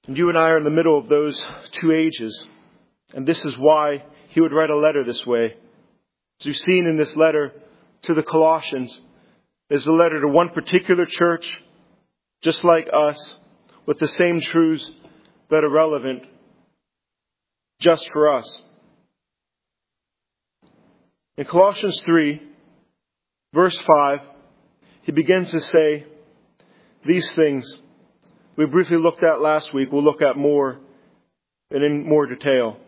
And you and I are in the middle of those two ages. And this is why he would write a letter this way. As you've seen in this letter to the Colossians, is a letter to one particular church, just like us, with the same truths that are relevant just for us. In Colossians 3, verse 5, he begins to say these things we briefly looked at last week. We'll look at more and in more detail.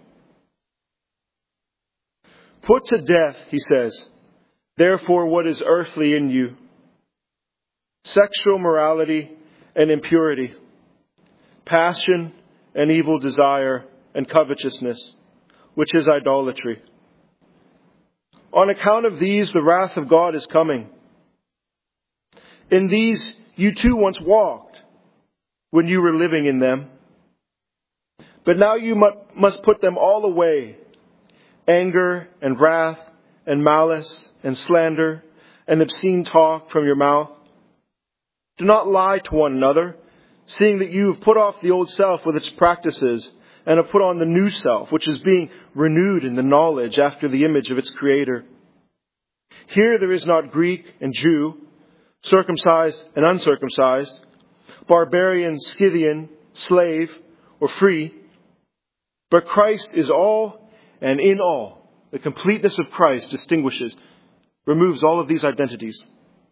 Put to death, he says, therefore what is earthly in you: sexual morality and impurity, passion and evil desire and covetousness, which is idolatry. On account of these, the wrath of God is coming. In these you too once walked when you were living in them. But now you must put them all away: anger and wrath and malice and slander and obscene talk from your mouth. Do not lie to one another, seeing that you have put off the old self with its practices and have put on the new self, which is being renewed in the knowledge after the image of its Creator. Here there is not Greek and Jew, circumcised and uncircumcised, barbarian, Scythian, slave, or free, but Christ is all and in all. The completeness of Christ removes all of these identities.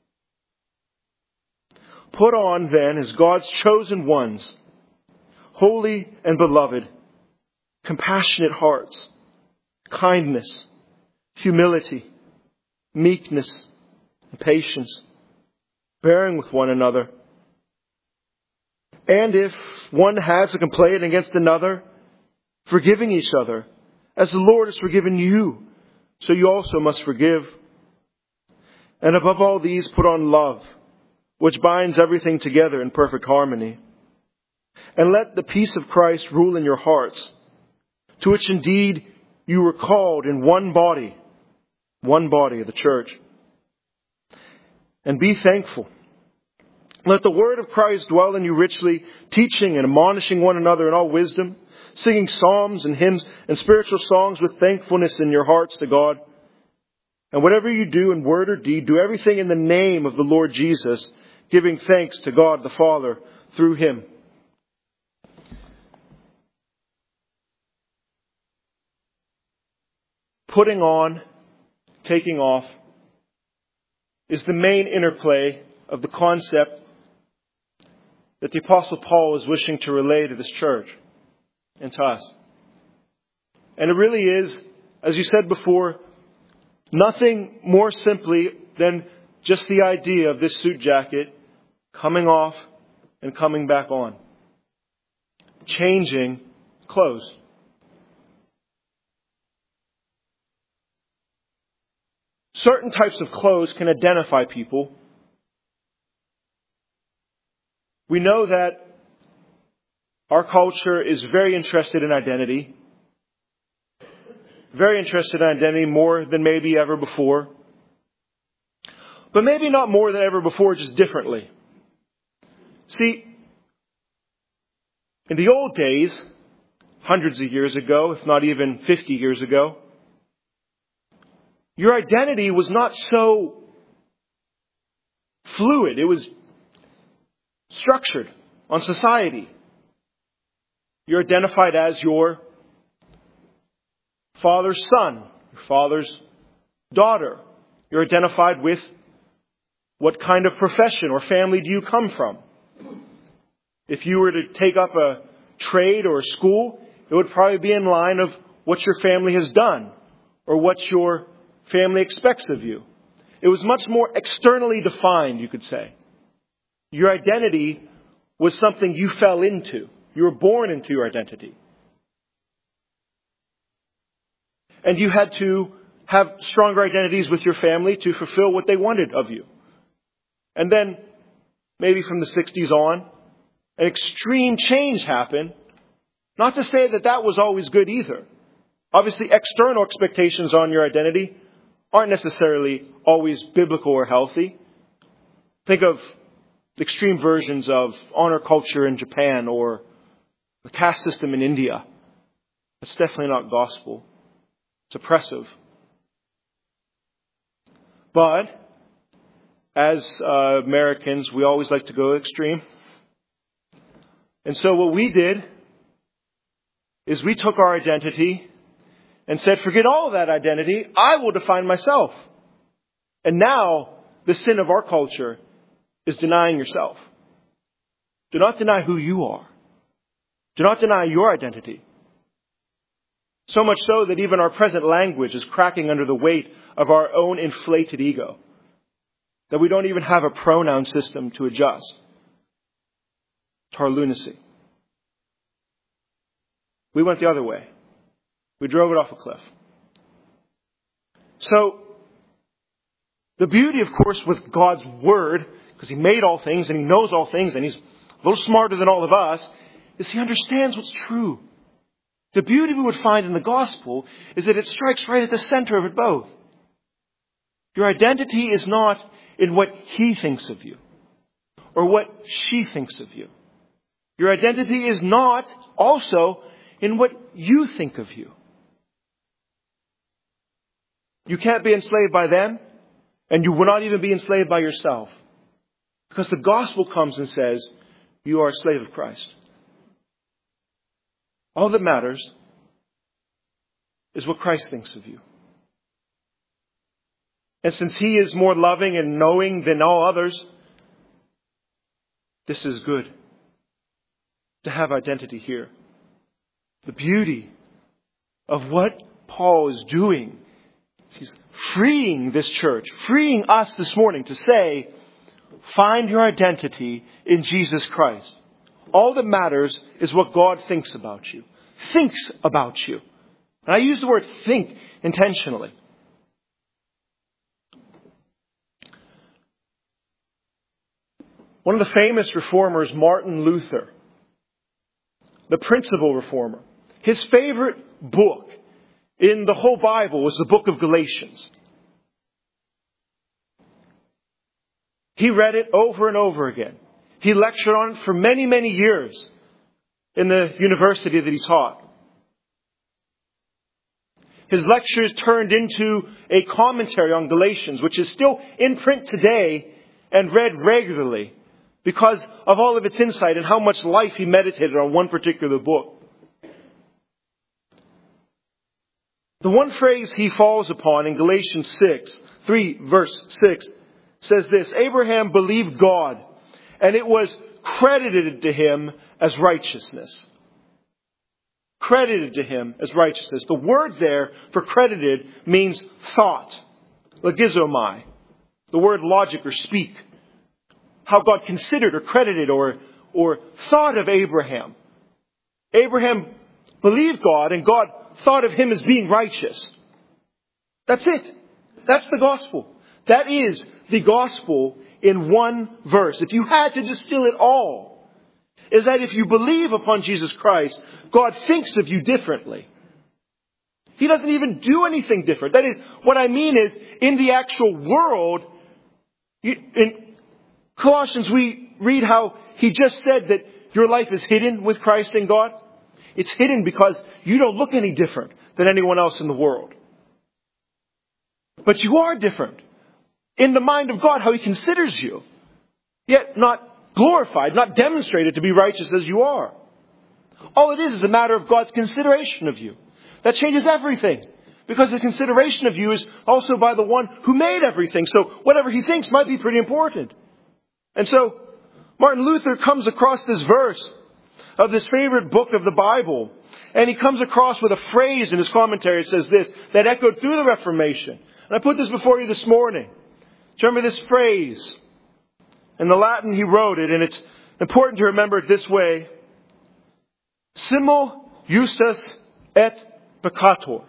Put on then as God's chosen ones, holy and beloved, compassionate hearts, kindness, humility, meekness, and patience, bearing with one another. And if one has a complaint against another, forgiving each other, as the Lord has forgiven you, so you also must forgive. And above all these, put on love, which binds everything together in perfect harmony. And let the peace of Christ rule in your hearts, to which indeed you were called in one body of the church. And be thankful. Let the word of Christ dwell in you richly, teaching and admonishing one another in all wisdom, singing psalms and hymns and spiritual songs with thankfulness in your hearts to God. And whatever you do in word or deed, do everything in the name of the Lord Jesus, giving thanks to God the Father through Him. Putting on, taking off, is the main interplay of the concept that the Apostle Paul is wishing to relay to this church and to us. And it really is, as you said before, nothing more simply than just the idea of this suit jacket coming off and coming back on. Changing clothes. Certain types of clothes can identify people. We know that our culture is very interested in identity. Very interested in identity more than maybe ever before. But maybe not more than ever before, just differently. See, in the old days, hundreds of years ago, if not even 50 years ago, your identity was not so fluid. It was structured on society. You're identified as your father's son, your father's daughter. You're identified with what kind of profession or family do you come from. If you were to take up a trade or a school, it would probably be in line of what your family has done or what your family expects of you. It was much more externally defined, you could say. Your identity was something you fell into. You were born into your identity. And you had to have stronger identities with your family to fulfill what they wanted of you. And then, maybe from the 60s on, an extreme change happened. Not to say that that was always good either. Obviously, external expectations on your identity aren't necessarily always biblical or healthy. Think of extreme versions of honor culture in Japan or the caste system in India. That's definitely not gospel. It's oppressive. But as Americans, we always like to go extreme. And so what we did is we took our identity and said, forget all of that identity. I will define myself. And now the sin of our culture is denying yourself. Do not deny who you are. Do not deny your identity. So much so that even our present language is cracking under the weight of our own inflated ego. That we don't even have a pronoun system to adjust to our lunacy. We went the other way. We drove it off a cliff. So, the beauty, of course, with God's Word, because He made all things and He knows all things and He's a little smarter than all of us, is He understands what's true. The beauty we would find in the gospel is that it strikes right at the center of it both. Your identity is not in what he thinks of you or what she thinks of you. Your identity is not also in what you think of you. You can't be enslaved by them, and you will not even be enslaved by yourself. Because the gospel comes and says, you are a slave of Christ. All that matters is what Christ thinks of you. And since He is more loving and knowing than all others, this is good to have identity here. The beauty of what Paul is doing, he's freeing this church, freeing us this morning to say, find your identity in Jesus Christ. All that matters is what God thinks about you. Thinks about you. And I use the word think intentionally. One of the famous reformers, Martin Luther, the principal reformer, his favorite book in the whole Bible was the book of Galatians. He read it over and over again. He lectured on it for many, many years in the university that he taught. His lectures turned into a commentary on Galatians, which is still in print today and read regularly because of all of its insight and how much life he meditated on one particular book. The one phrase he falls upon in Galatians 3 verse 6 says this: Abraham believed God, and it was credited to him as righteousness. Credited to him as righteousness. The word there for credited means thought. Logizomai. The word logic or speak. How God considered or credited or thought of Abraham. Abraham believed God and God thought of him as being righteous. That's it. That's the gospel. That is the gospel in one verse. If you had to distill it all, is that if you believe upon Jesus Christ, God thinks of you differently. He doesn't even do anything different. That is, what I mean is, in the actual world, in Colossians we read how he just said that your life is hidden with Christ in God. It's hidden because you don't look any different than anyone else in the world. But you are different in the mind of God, how He considers you. Yet not glorified, not demonstrated to be righteous as you are. All it is a matter of God's consideration of you. That changes everything. Because the consideration of you is also by the one who made everything. So whatever He thinks might be pretty important. And so Martin Luther comes across this verse of this favorite book of the Bible. And he comes across with a phrase in his commentary that says this, that echoed through the Reformation. And I put this before you this morning. Do you remember this phrase? In the Latin he wrote it, and it's important to remember it this way. Simul justus et peccator.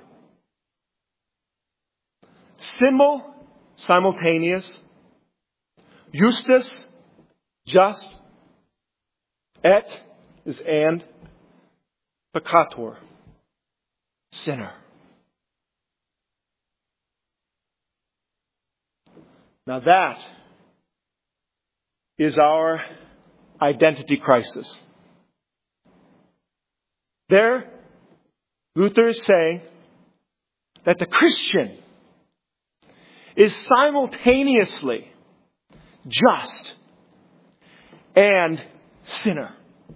Simul, simultaneous. Justus, just. Et is and. Peccator, sinner. Now that is our identity crisis. There, Luther is saying that the Christian is simultaneously just and sinner.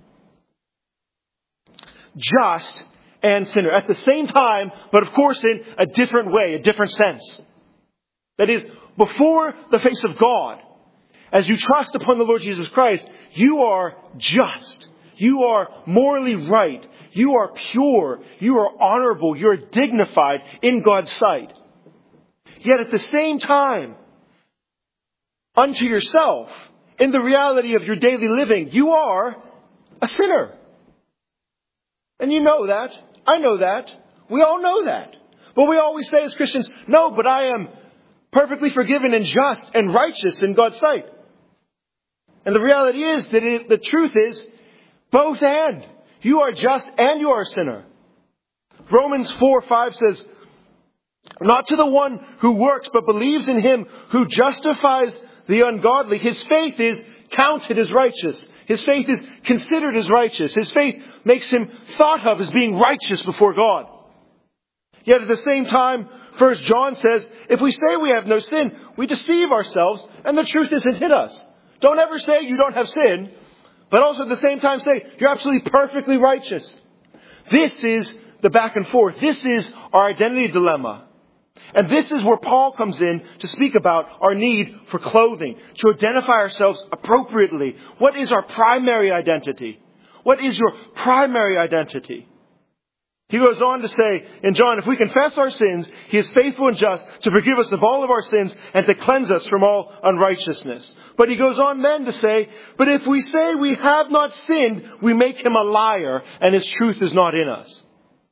Just and sinner. At the same time, but of course in a different way, a different sense. That is, before the face of God, as you trust upon the Lord Jesus Christ, you are just. You are morally right. You are pure. You are honorable. You are dignified in God's sight. Yet at the same time, unto yourself, in the reality of your daily living, you are a sinner. And you know that. I know that. We all know that. But we always say as Christians, no, but I am perfectly forgiven and just and righteous in God's sight. And the reality is that the truth is both and. You are just and you are a sinner. Romans 4:5 says, not to the one who works but believes in him who justifies the ungodly. His faith is counted as righteous. His faith is considered as righteous. His faith makes him thought of as being righteous before God. Yet at the same time, 1 John says, if we say we have no sin, we deceive ourselves and the truth isn't in us. Don't ever say you don't have sin, but also at the same time say you're absolutely perfectly righteous. This is the back and forth. This is our identity dilemma. And this is where Paul comes in to speak about our need for clothing, to identify ourselves appropriately. What is our primary identity? What is your primary identity? He goes on to say in John, if we confess our sins, He is faithful and just to forgive us of all of our sins and to cleanse us from all unrighteousness. But he goes on then to say, but if we say we have not sinned, we make Him a liar and His truth is not in us.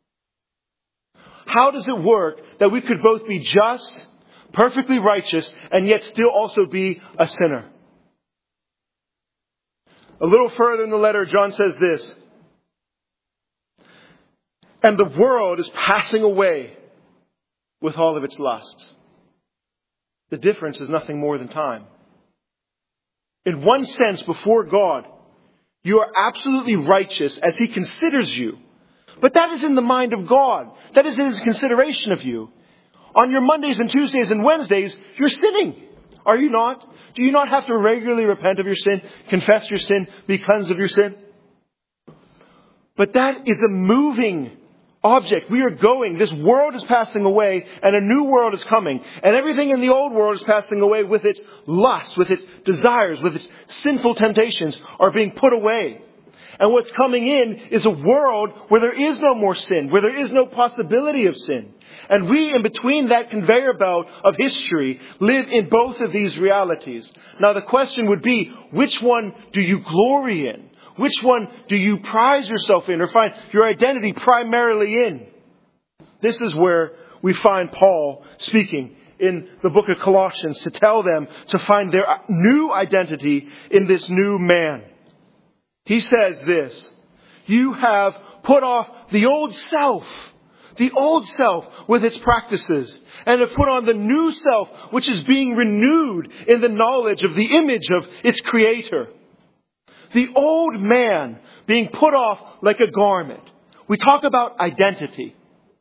How does it work that we could both be just, perfectly righteous, and yet still also be a sinner? A little further in the letter, John says this, and the world is passing away with all of its lusts. The difference is nothing more than time. In one sense, before God, you are absolutely righteous as He considers you. But that is in the mind of God. That is in His consideration of you. On your Mondays and Tuesdays and Wednesdays, you're sinning. Are you not? Do you not have to regularly repent of your sin, confess your sin, be cleansed of your sin? But that is a moving object. We are going. This world is passing away and a new world is coming. And everything in the old world is passing away with its lust, with its desires, with its sinful temptations are being put away. And what's coming in is a world where there is no more sin, where there is no possibility of sin. And we, in between that conveyor belt of history, live in both of these realities. Now the question would be, which one do you glory in? Which one do you prize yourself in or find your identity primarily in? This is where we find Paul speaking in the book of Colossians to tell them to find their new identity in this new man. He says this, you have put off the old self with its practices, and have put on the new self, which is being renewed in the knowledge of the image of its Creator. The old man being put off like a garment. We talk about identity.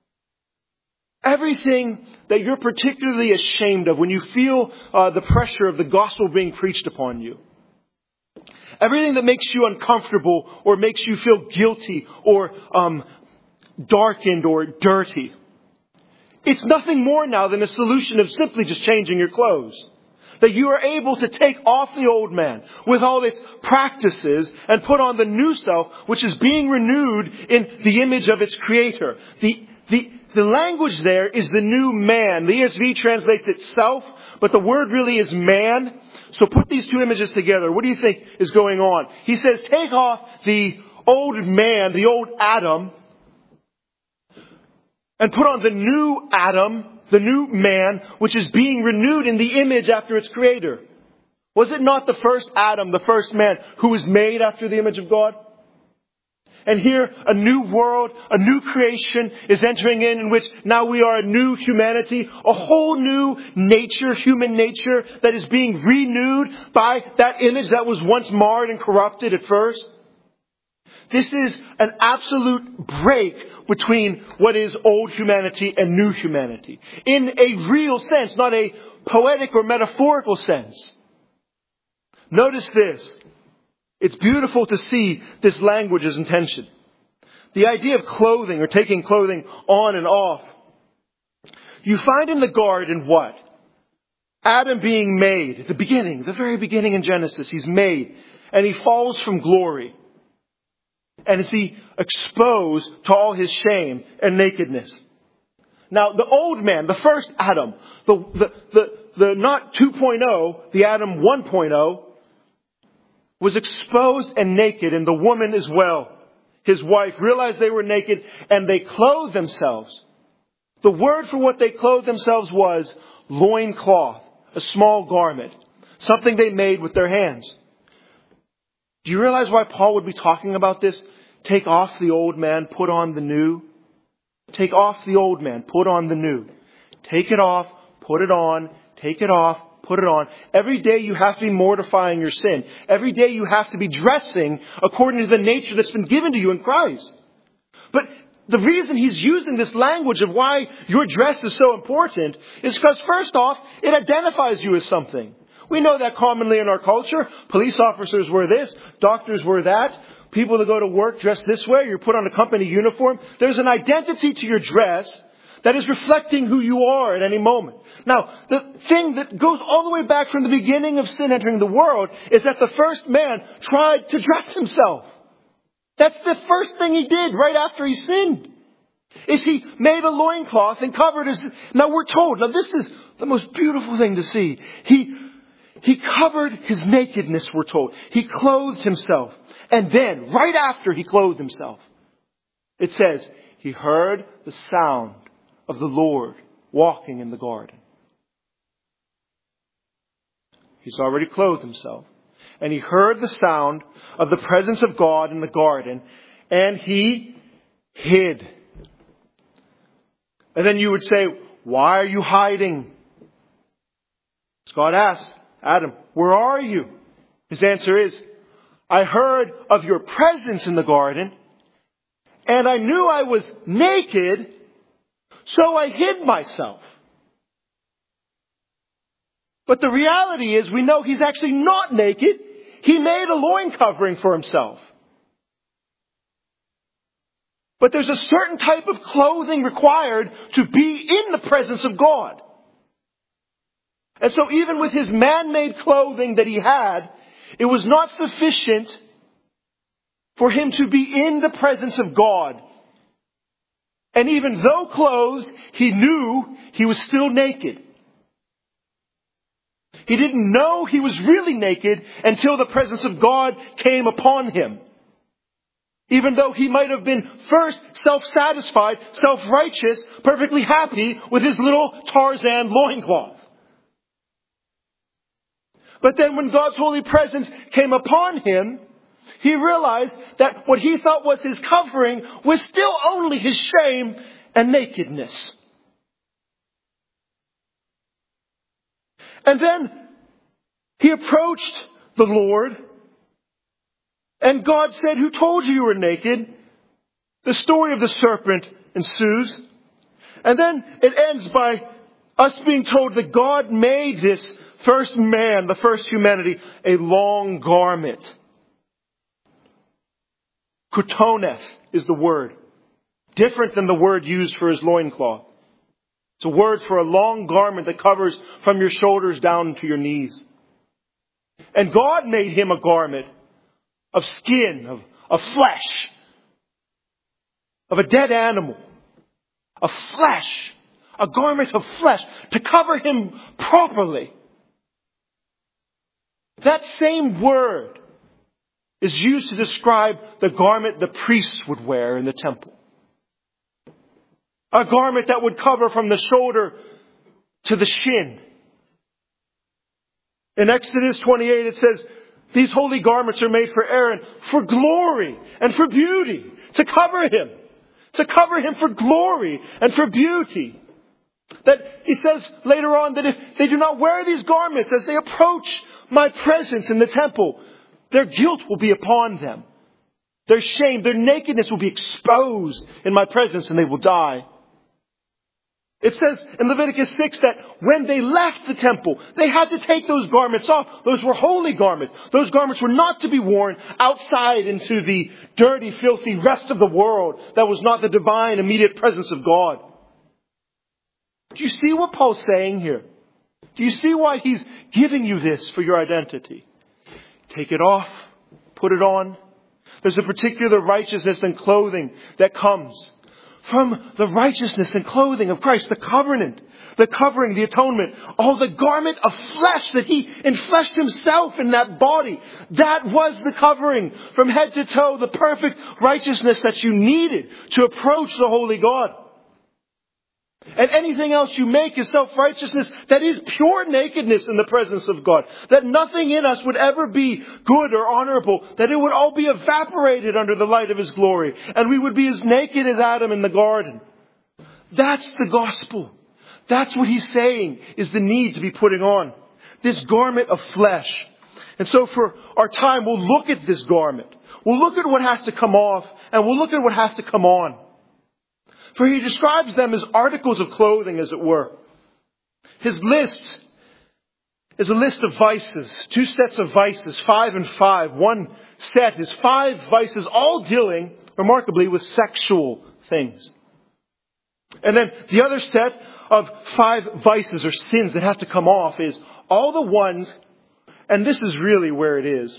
Everything that you're particularly ashamed of when you feel the pressure of the gospel being preached upon you. Everything that makes you uncomfortable or makes you feel guilty or darkened or dirty. It's nothing more now than a solution of simply just changing your clothes. That you are able to take off the old man with all its practices and put on the new self, which is being renewed in the image of its Creator. The language there is the new man. The ESV translates it self, but the word really is man. So put these two images together. What do you think is going on? He says, take off the old man, the old Adam, and put on the new Adam, the new man, which is being renewed in the image after its Creator. Was it not the first Adam, the first man, who was made after the image of God? And here, a new world, a new creation is entering in which now we are a new humanity, a whole new nature, human nature, that is being renewed by that image that was once marred and corrupted at first. This is an absolute break between what is old humanity and new humanity. In a real sense, not a poetic or metaphorical sense. Notice this. It's beautiful to see this language's intention. The idea of clothing or taking clothing on and off. You find in the garden what? Adam being made at the beginning, the very beginning in Genesis. He's made and he falls from glory. And is he exposed to all his shame and nakedness. Now, the old man, the first Adam, the not 2.0, the Adam 1.0, was exposed and naked, and the woman as well. His wife realized they were naked, and they clothed themselves. The word for what they clothed themselves was loincloth, a small garment, something they made with their hands. Do you realize why Paul would be talking about this? Take off the old man, put on the new. Take off the old man, put on the new. Take it off, put it on, take it off, put it on. Every day you have to be mortifying your sin. Every day you have to be dressing according to the nature that's been given to you in Christ. But the reason he's using this language of why your dress is so important is because, first off, it identifies you as something. We know that commonly in our culture. Police officers wear this, doctors wear that. People that go to work dress this way. You're put on a company uniform. There's an identity to your dress that is reflecting who you are at any moment. Now, the thing that goes all the way back from the beginning of sin entering the world is that the first man tried to dress himself. That's the first thing he did right after he sinned. Is he made a loincloth and covered his... Now we're told, now this is the most beautiful thing to see. He covered his nakedness, we're told. He clothed himself. And then, right after he clothed himself, it says, he heard the sound of the Lord walking in the garden. He's already clothed himself. And he heard the sound of the presence of God in the garden. And he hid. And then you would say, why are you hiding? God asked, Adam, where are you? His answer is, I heard of your presence in the garden, and I knew I was naked, so I hid myself. But the reality is, we know he's actually not naked. He made a loin covering for himself. But there's a certain type of clothing required to be in the presence of God. And so even with his man-made clothing that he had, it was not sufficient for him to be in the presence of God. And even though clothed, he knew he was still naked. He didn't know he was really naked until the presence of God came upon him. Even though he might have been first self-satisfied, self-righteous, perfectly happy with his little Tarzan loincloth. But then when God's holy presence came upon him, he realized that what he thought was his covering was still only his shame and nakedness. And then he approached the Lord, and God said, who told you you were naked? The story of the serpent ensues. And then it ends by us being told that God made this first man, the first humanity, a long garment. Kutoneth is the word. Different than the word used for his loincloth. It's a word for a long garment that covers from your shoulders down to your knees. And God made him a garment of skin, of flesh, of a dead animal, of flesh, a garment of flesh to cover him properly. That same word is used to describe the garment the priests would wear in the temple. A garment that would cover from the shoulder to the shin. In Exodus 28 it says, these holy garments are made for Aaron for glory and for beauty. To cover him. To cover him for glory and for beauty. That he says later on that if they do not wear these garments as they approach my presence in the temple, their guilt will be upon them. Their shame, their nakedness will be exposed in my presence and they will die. It says in Leviticus 6 that when they left the temple, they had to take those garments off. Those were holy garments. Those garments were not to be worn outside into the dirty, filthy rest of the world that was not the divine, immediate presence of God. Do you see what Paul's saying here? Do you see why he's giving you this for your identity? Take it off, put it on. There's a particular righteousness and clothing that comes from the righteousness and clothing of Christ, the covenant, the covering, the atonement, all the garment of flesh that He enfleshed Himself in that body. That was the covering from head to toe, the perfect righteousness that you needed to approach the holy God. And anything else you make is self-righteousness that is pure nakedness in the presence of God. That nothing in us would ever be good or honorable. That it would all be evaporated under the light of His glory. And we would be as naked as Adam in the garden. That's the gospel. That's what He's saying is the need to be putting on. This garment of flesh. And so for our time, we'll look at this garment. We'll look at what has to come off. And we'll look at what has to come on. For he describes them as articles of clothing, as it were. His list is a list of vices. 2 sets of vices, 5 and 5. One set is 5 vices, all dealing, remarkably, with sexual things. And then the other set of 5 vices or sins that have to come off is all the ones, and this is really where it is,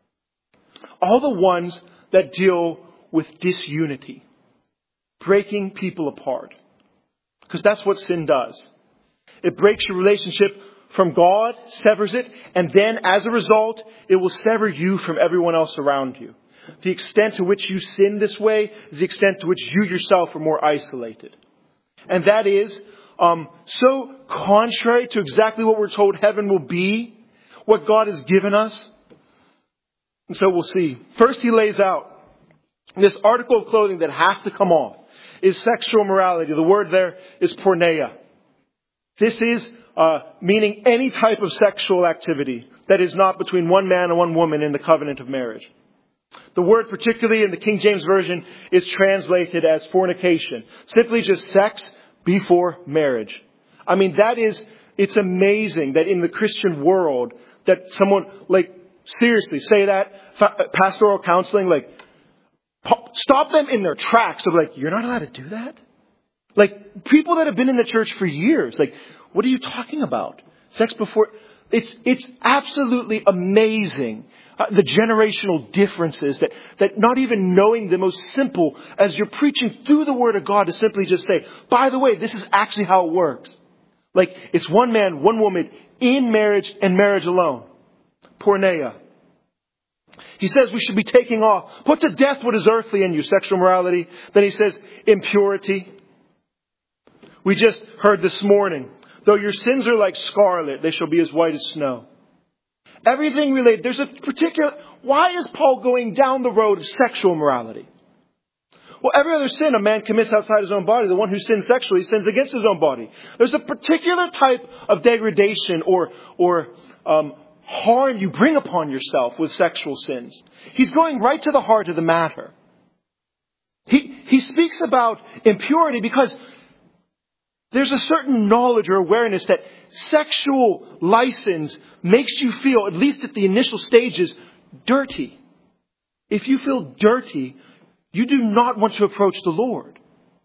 all the ones that deal with disunity. Breaking people apart. Because that's what sin does. It breaks your relationship from God, severs it, and then as a result, it will sever you from everyone else around you. The extent to which you sin this way is the extent to which you yourself are more isolated. And that is so contrary to exactly what we're told heaven will be, what God has given us. And so we'll see. First, he lays out this article of clothing that has to come off. Is sexual morality. The word there is porneia. This is meaning any type of sexual activity that is not between one man and one woman in the covenant of marriage. The word, particularly in the King James Version, is translated as fornication. Simply just sex before marriage. I mean, it's amazing that in the Christian world that someone, seriously, say that, pastoral counseling, stop them in their tracks of you're not allowed to do that? People that have been in the church for years, what are you talking about? Sex before, it's absolutely amazing. The generational differences that not even knowing the most simple as you're preaching through the Word of God to simply just say, by the way, this is actually how it works. It's one man, one woman in marriage and marriage alone. Porneia. He says we should be taking off. Put to death what is earthly in you, sexual morality. Then he says impurity. We just heard this morning, though your sins are like scarlet, they shall be as white as snow. Everything related. There's a particular... Why is Paul going down the road of sexual morality? Well, every other sin a man commits outside his own body. The one who sins sexually sins against his own body. There's a particular type of degradation or harm you bring upon yourself with sexual sins. He's going right to the heart of the matter. He speaks about impurity because there's a certain knowledge or awareness that sexual license makes you feel, at least at the initial stages, dirty. If you feel dirty, you do not want to approach the Lord.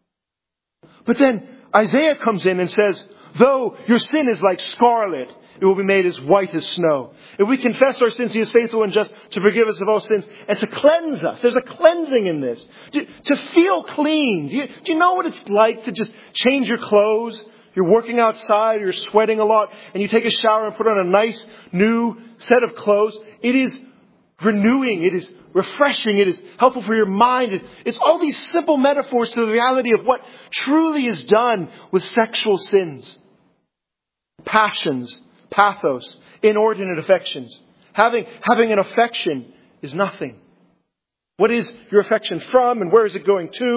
But then Isaiah comes in and says, though your sin is like scarlet, it will be made as white as snow. If we confess our sins, He is faithful and just to forgive us of all sins and to cleanse us. There's a cleansing in this. To feel clean. Do you know what it's like to just change your clothes? You're working outside, you're sweating a lot, and you take a shower and put on a nice new set of clothes. It is renewing. It is refreshing. It is helpful for your mind. It's all these simple metaphors to the reality of what truly is done with sexual sins. Passions. Pathos, inordinate affections. Having an affection is nothing. What is your affection from and where is it going to?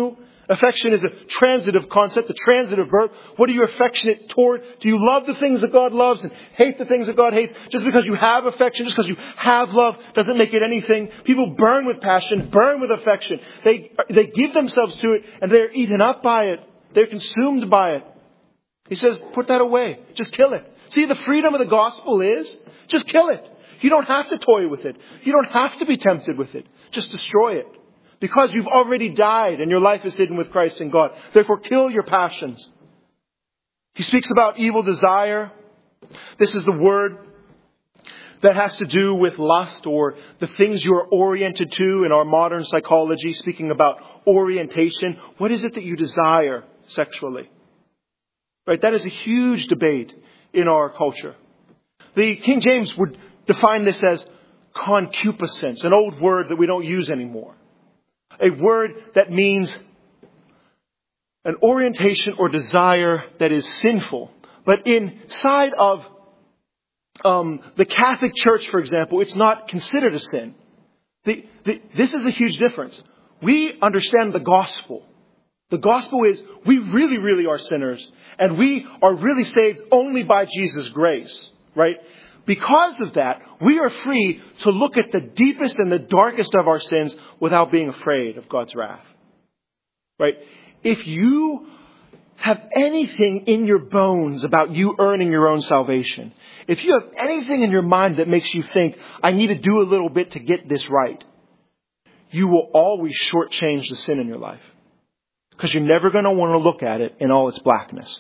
Affection is a transitive concept, a transitive verb. What are you affectionate toward? Do you love the things that God loves and hate the things that God hates? Just because you have affection, just because you have love, doesn't make it anything. People burn with passion, burn with affection. They give themselves to it and they're eaten up by it. They're consumed by it. He says, put that away. Just kill it. See, the freedom of the gospel is, just kill it. You don't have to toy with it. You don't have to be tempted with it. Just destroy it. Because you've already died and your life is hidden with Christ in God. Therefore, kill your passions. He speaks about evil desire. This is the word that has to do with lust, or the things you are oriented to in our modern psychology, speaking about orientation. What is it that you desire sexually? Right? That is a huge debate in our culture. The King James would define this as concupiscence, an old word that we don't use anymore. A word that means an orientation or desire that is sinful. But inside of the Catholic Church, for example, it's not considered a sin. This is a huge difference. We understand the gospel. The gospel is we really, really are sinners. And we are really saved only by Jesus' grace. Right? Because of that, we are free to look at the deepest and the darkest of our sins without being afraid of God's wrath. Right? If you have anything in your bones about you earning your own salvation, if you have anything in your mind that makes you think, I need to do a little bit to get this right, you will always shortchange the sin in your life. Because you're never going to want to look at it in all its blackness.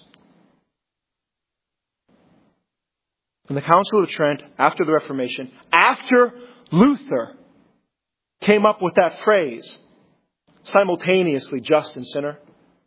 In the Council of Trent, after the Reformation, after Luther came up with that phrase, simultaneously just and sinner,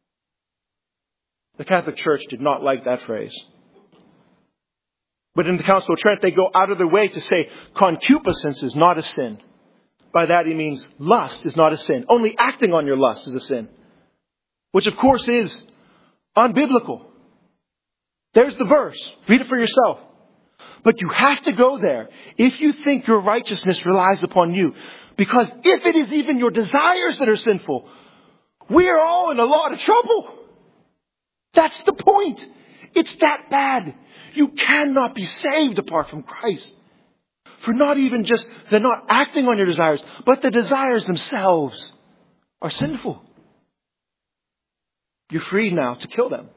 the Catholic Church did not like that phrase. But in the Council of Trent, they go out of their way to say concupiscence is not a sin. By that he means lust is not a sin. Only acting on your lust is a sin. Which of course is unbiblical. There's the verse. Read it for yourself. But you have to go there if you think your righteousness relies upon you. Because if it is even your desires that are sinful, we are all in a lot of trouble. That's the point. It's that bad. You cannot be saved apart from Christ. For not even just, they're not acting on your desires, but the desires themselves are sinful. You're free now to kill them.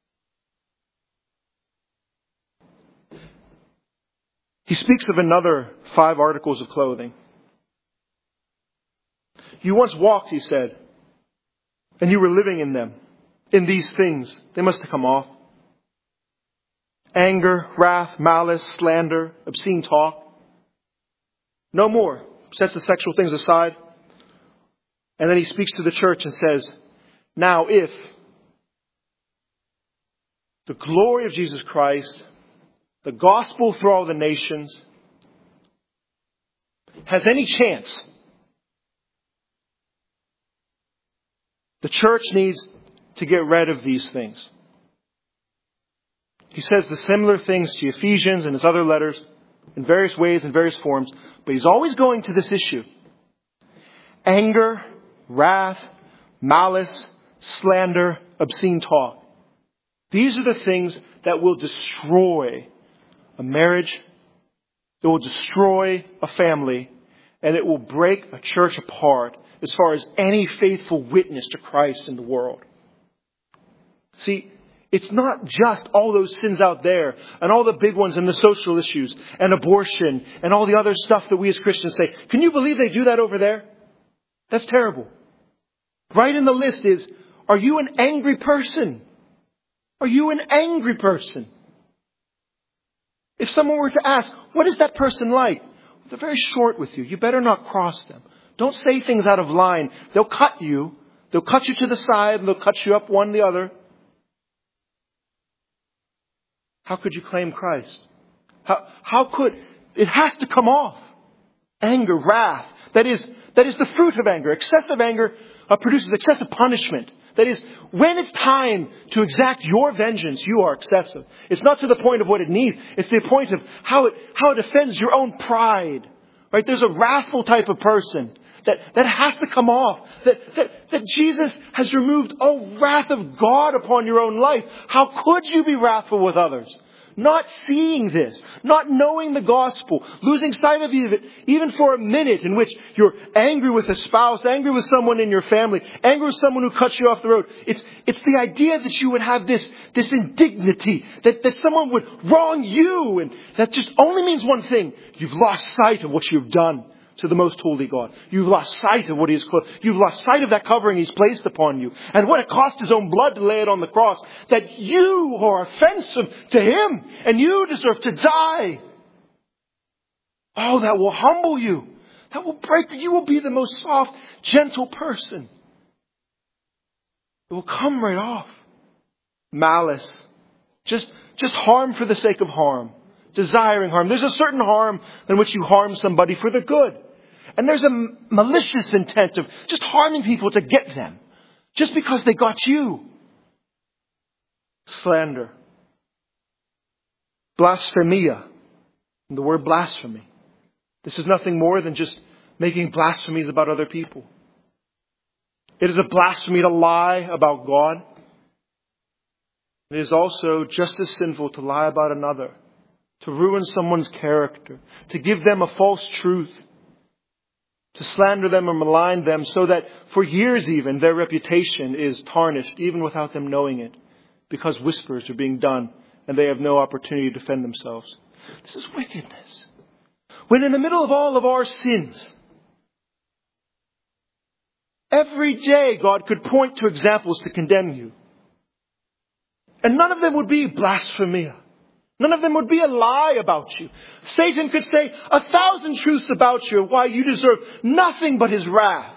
He speaks of another 5 articles of clothing. You once walked, he said, and you were living in them. In these things, they must have come off. Anger, wrath, malice, slander, obscene talk. No more. Sets the sexual things aside. And then he speaks to the church and says, now if the glory of Jesus Christ, the gospel through all the nations, has any chance, the church needs to get rid of these things. He says the similar things to Ephesians and his other letters in various ways, in various forms, but he's always going to this issue. Anger, wrath, malice, slander, obscene talk. These are the things that will destroy a marriage, it will destroy a family, and it will break a church apart as far as any faithful witness to Christ in the world. See, it's not just all those sins out there and all the big ones and the social issues and abortion and all the other stuff that we as Christians say, can you believe they do that over there? That's terrible. Right in the list is, are you an angry person? Are you an angry person? If someone were to ask, what is that person like? They're very short with you. You better not cross them. Don't say things out of line. They'll cut you. They'll cut you to the side and they'll cut you up one the other. How could you claim Christ? How could, it has to come off. Anger, wrath. That is the fruit of anger. Excessive anger produces excessive punishment. That is, when it's time to exact your vengeance, you are excessive. It's not to the point of what it needs. It's the point of how it offends your own pride. Right? There's a wrathful type of person that has to come off. That Jesus has removed all wrath of God upon your own life. How could you be wrathful with others? Not seeing this, not knowing the gospel, losing sight of it even for a minute in which you're angry with a spouse, angry with someone in your family, angry with someone who cuts you off the road. It's the idea that you would have this indignity, that someone would wrong you, and that just only means one thing. You've lost sight of what you've done to the most holy God. You've lost sight of what He has clothed. You've lost sight of that covering He's placed upon you. And what it cost His own blood to lay it on the cross. That you are offensive to Him. And you deserve to die. Oh, that will humble you. That will break you. You will be the most soft, gentle person. It will come right off. Malice. Just harm for the sake of harm. Desiring harm. There's a certain harm in which you harm somebody for the good. And there's a malicious intent of just harming people to get them. Just because they got you. Slander. Blasphemia. And the word blasphemy. This is nothing more than just making blasphemies about other people. It is a blasphemy to lie about God. It is also just as sinful to lie about another. To ruin someone's character. To give them a false truth. To slander them or malign them so that for years even their reputation is tarnished even without them knowing it. Because whispers are being done and they have no opportunity to defend themselves. This is wickedness. When in the middle of all of our sins, every day God could point to examples to condemn you. And none of them would be blasphemia. None of them would be a lie about you. Satan could say 1,000 truths about you, why you deserve nothing but his wrath.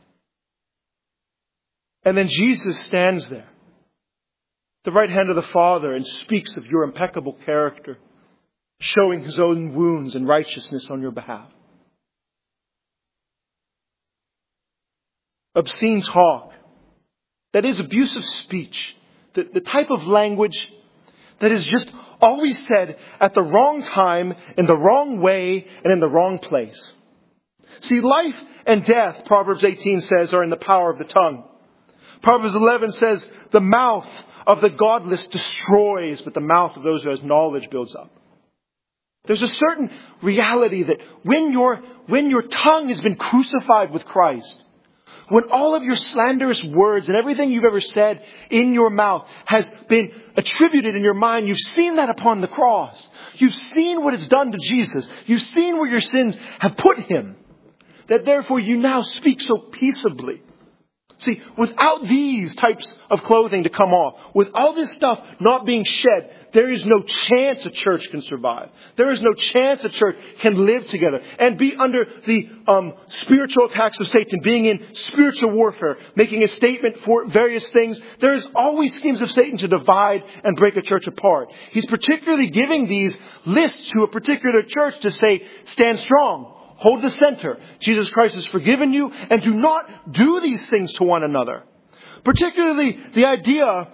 And then Jesus stands there, the right hand of the Father, and speaks of your impeccable character, showing His own wounds and righteousness on your behalf. Obscene talk, that is abusive speech, the type of language that is just always said at the wrong time, in the wrong way, and in the wrong place. See, life and death, Proverbs 18 says, are in the power of the tongue. Proverbs 11 says, the mouth of the godless destroys, but the mouth of those who has knowledge builds up. There's a certain reality that when your tongue has been crucified with Christ, when all of your slanderous words and everything you've ever said in your mouth has been attributed in your mind, you've seen that upon the cross. You've seen what it's done to Jesus. You've seen where your sins have put Him. That therefore you now speak so peaceably. See, without these types of clothing to come off, with all this stuff not being shed, there is no chance a church can survive. There is no chance a church can live together and be under the spiritual attacks of Satan, being in spiritual warfare, making a statement for various things. There is always schemes of Satan to divide and break a church apart. He's particularly giving these lists to a particular church to say, stand strong. Hold the center. Jesus Christ has forgiven you, and do not do these things to one another. Particularly the idea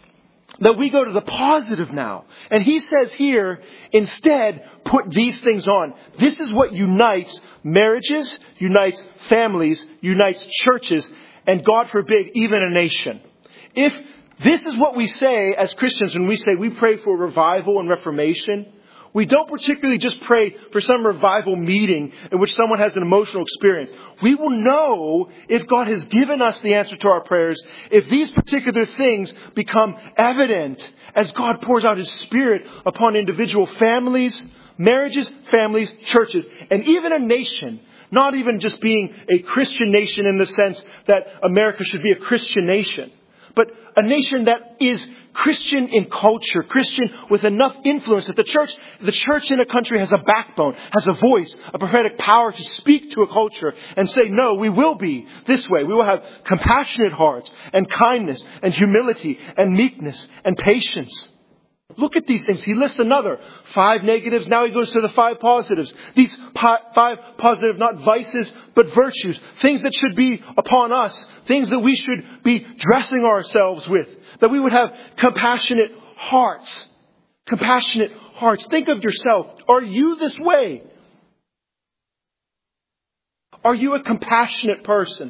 that we go to the positive now. And he says here, instead, put these things on. This is what unites marriages, unites families, unites churches, and God forbid, even a nation. If this is what we say as Christians when we say we pray for revival and reformation, we don't particularly just pray for some revival meeting in which someone has an emotional experience. We will know if God has given us the answer to our prayers, if these particular things become evident as God pours out His Spirit upon individual families, marriages, families, churches, and even a nation. Not even just being a Christian nation in the sense that America should be a Christian nation, but a nation that is Christian in culture, Christian with enough influence that the church in a country has a backbone, has a voice, a prophetic power to speak to a culture and say, no, we will be this way. We will have compassionate hearts and kindness and humility and meekness and patience. Look at these things. He lists another 5 negatives. Now he goes to the 5 positives. These 5 positive, not vices, but virtues. Things that should be upon us. Things that we should be dressing ourselves with. That we would have compassionate hearts. Compassionate hearts. Think of yourself. Are you this way? Are you a compassionate person?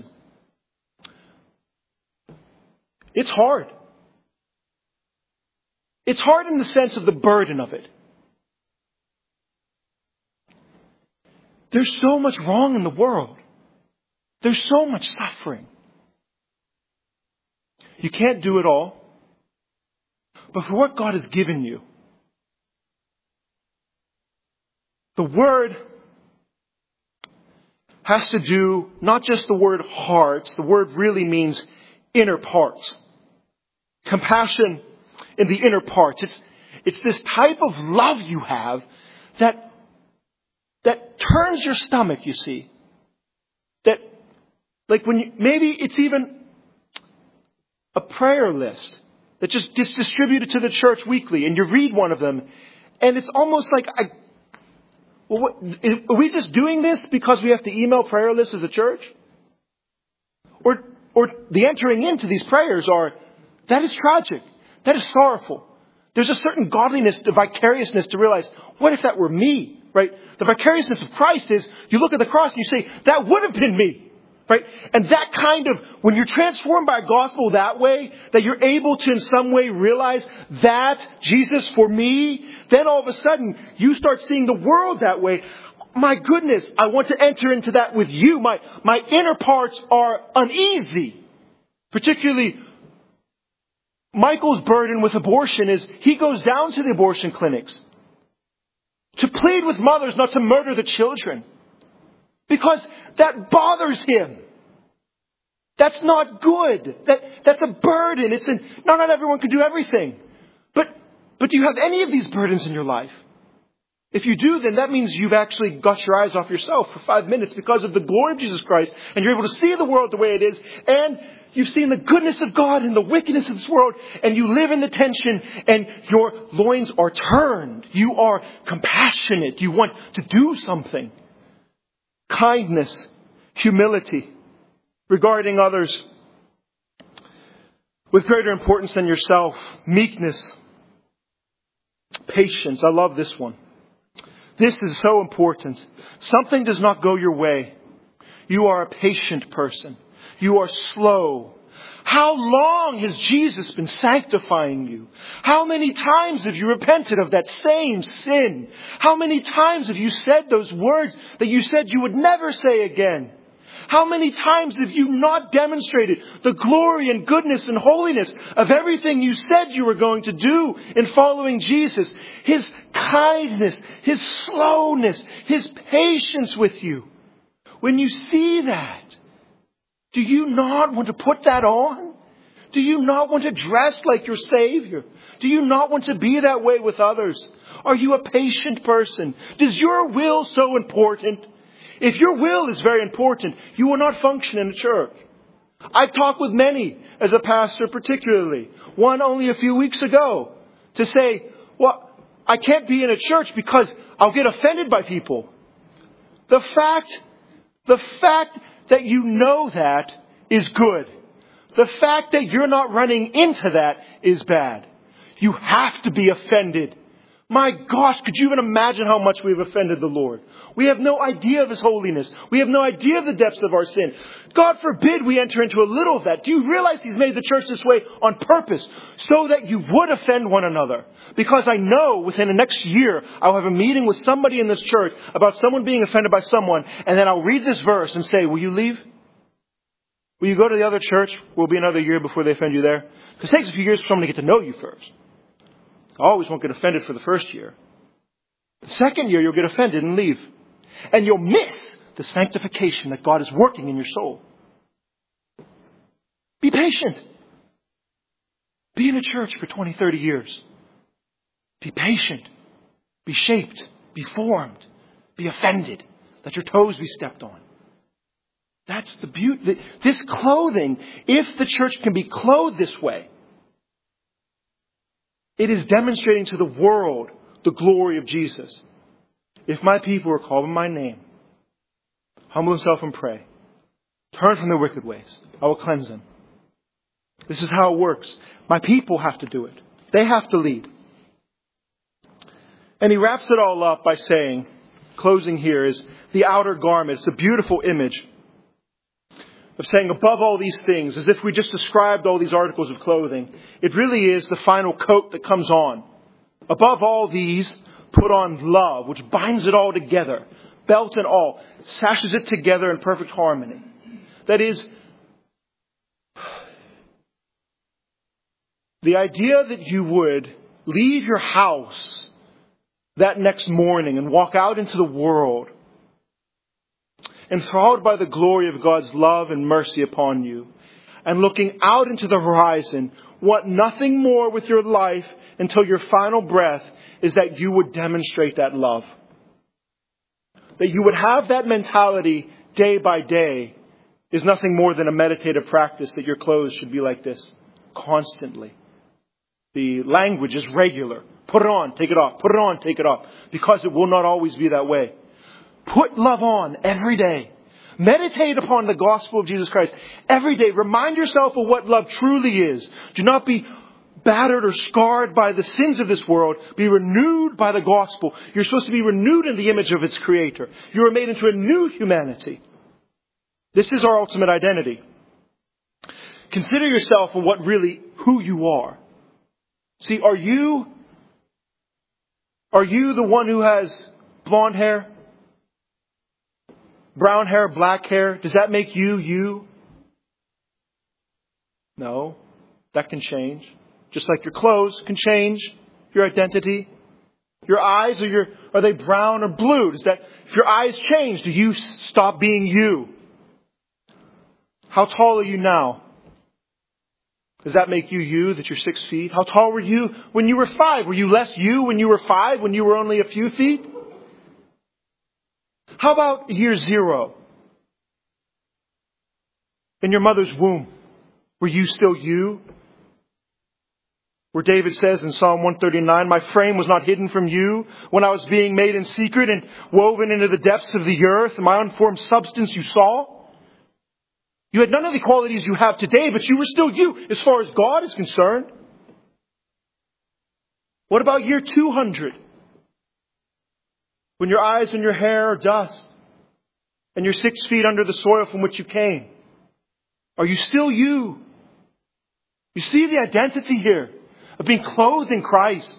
It's hard. It's hard in the sense of the burden of it. There's so much wrong in the world. There's so much suffering. You can't do it all. But for what God has given you, the word has to do not just the word hearts. The word really means inner parts. Compassion in the inner parts. It's this type of love you have that turns your stomach, you see. That, like when you, maybe it's even a prayer list that just gets distributed to the church weekly, and you read one of them, and it's almost like, are we just doing this because we have to email prayer lists as a church? Or the entering into these prayers that is tragic. That is sorrowful. There's a certain godliness, the vicariousness to realize, what if that were me? Right? The vicariousness of Christ is, you look at the cross and you say, that would have been me. Right? And that kind of, when you're transformed by a gospel that way, that you're able to in some way realize that Jesus for me, then all of a sudden you start seeing the world that way. My goodness, I want to enter into that with you. My inner parts are uneasy. Particularly, Michael's burden with abortion is he goes down to the abortion clinics to plead with mothers not to murder the children. Because that bothers him. That's not good. That's a burden. Not everyone can do everything. But do you have any of these burdens in your life? If you do, then that means you've actually got your eyes off yourself for 5 minutes because of the glory of Jesus Christ. And you're able to see the world the way it is. And you've seen the goodness of God and the wickedness of this world. And you live in the tension and your loins are turned. You are compassionate. You want to do something. Kindness, humility, regarding others with greater importance than yourself, meekness, patience. I love this one. This is so important. Something does not go your way. You are a patient person. You are slow. How long has Jesus been sanctifying you? How many times have you repented of that same sin? How many times have you said those words that you said you would never say again? How many times have you not demonstrated the glory and goodness and holiness of everything you said you were going to do in following Jesus? His kindness, His slowness, His patience with you. When you see that, do you not want to put that on? Do you not want to dress like your Savior? Do you not want to be that way with others? Are you a patient person? Is your will so important? If your will is very important, you will not function in a church. I've talked with many as a pastor particularly. One only a few weeks ago to say, well, I can't be in a church because I'll get offended by people. The fact that you know that is good. The fact that you're not running into that is bad. You have to be offended. My gosh, could you even imagine how much we've offended the Lord? We have no idea of His holiness. We have no idea of the depths of our sin. God forbid we enter into a little of that. Do you realize He's made the church this way on purpose so that you would offend one another? Because I know within the next year, I'll have a meeting with somebody in this church about someone being offended by someone. And then I'll read this verse and say, will you leave? Will you go to the other church? Will be another year before they offend you there? Because it takes a few years for someone to get to know you first. I always won't get offended for the first year. The second year, you'll get offended and leave. And you'll miss the sanctification that God is working in your soul. Be patient. Be in a church for 20, 30 years. Be patient. Be shaped. Be formed. Be offended. Let your toes be stepped on. That's the beauty. This clothing, if the church can be clothed this way, it is demonstrating to the world the glory of Jesus. If my people are called by my name, humble themselves and pray, turn from their wicked ways, I will cleanse them. This is how it works. My people have to do it. They have to lead. And he wraps it all up by saying, closing here is the outer garment. It's a beautiful image of saying above all these things, as if we just described all these articles of clothing, it really is the final coat that comes on. Above all these, put on love, which binds it all together, belt and all, sashes it together in perfect harmony. That is, the idea that you would leave your house that next morning and walk out into the world, enthralled by the glory of God's love and mercy upon you, and looking out into the horizon, want nothing more with your life until your final breath is that you would demonstrate that love. That you would have that mentality day by day is nothing more than a meditative practice, that your clothes should be like this constantly. The language is regular. Put it on, take it off. Put it on, take it off. Because it will not always be that way. Put love on every day. Meditate upon the gospel of Jesus Christ every day. Remind yourself of what love truly is. Do not be battered or scarred by the sins of this world. Be renewed by the gospel. You're supposed to be renewed in the image of its creator. You are made into a new humanity. This is our ultimate identity. Consider yourself and who you are. See, are you the one who has blonde hair? Brown hair, black hair? Does that make you you? No. That can change. Just like your clothes can change your identity. Your eyes, are they brown or blue? If your eyes change, do you stop being you? How tall are you now? Does that make you you, that you're 6 feet? How tall were you when you were 5? Were you less you when you were 5, when you were only a few feet? How about year 0? In your mother's womb, were you still you? Where David says in Psalm 139, my frame was not hidden from you when I was being made in secret and woven into the depths of the earth, and my unformed substance you saw. You had none of the qualities you have today, but you were still you as far as God is concerned. What about year 200? When your eyes and your hair are dust and you're 6 feet under the soil from which you came. Are you still you? You see the identity here of being clothed in Christ.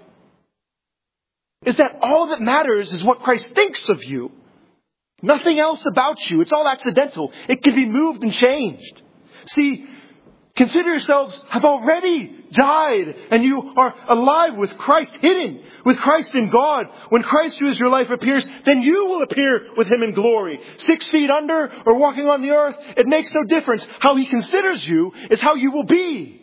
Is that all that matters is what Christ thinks of you. Nothing else about you. It's all accidental. It can be moved and changed. See, consider yourselves have already died and you are alive with Christ, hidden with Christ in God. When Christ, who is your life, appears, then you will appear with Him in glory. 6 feet under or walking on the earth, it makes no difference. How He considers you is how you will be.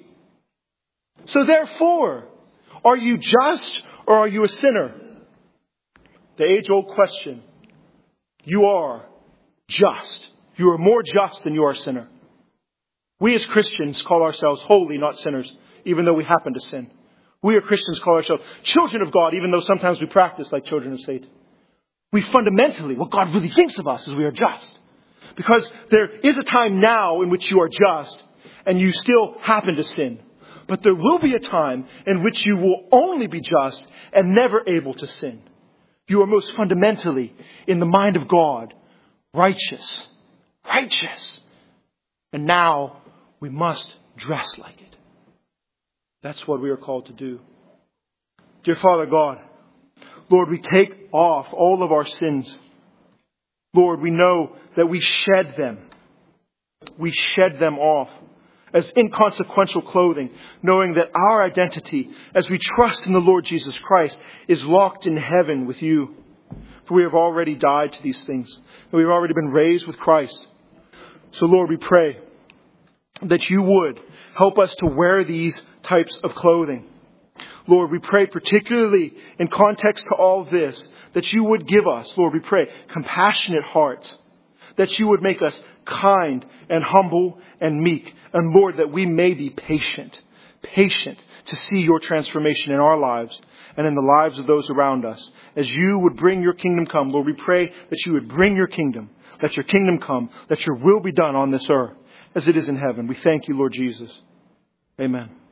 So therefore, are you just or are you a sinner? The age-old question. You are just. You are more just than you are a sinner. We as Christians call ourselves holy, not sinners, even though we happen to sin. We as Christians call ourselves children of God, even though sometimes we practice like children of Satan. We fundamentally, what God really thinks of us is we are just. Because there is a time now in which you are just and you still happen to sin. But there will be a time in which you will only be just and never able to sin. You are most fundamentally, in the mind of God, righteous. Righteous. And now we must dress like it. That's what we are called to do. Dear Father God, Lord, we take off all of our sins. Lord, we know that we shed them. We shed them off as inconsequential clothing, knowing that our identity, as we trust in the Lord Jesus Christ, is locked in heaven with you. For we have already died to these things, and we've already been raised with Christ. So Lord, we pray that you would help us to wear these types of clothing. Lord, we pray particularly in context to all this, that you would give us, Lord, we pray, compassionate hearts, that you would make us kind and humble and meek. And Lord, that we may be patient to see your transformation in our lives and in the lives of those around us. As you would bring your kingdom come, Lord, we pray that you would bring your kingdom, let your kingdom come, that your will be done on this earth as it is in heaven. We thank you, Lord Jesus. Amen.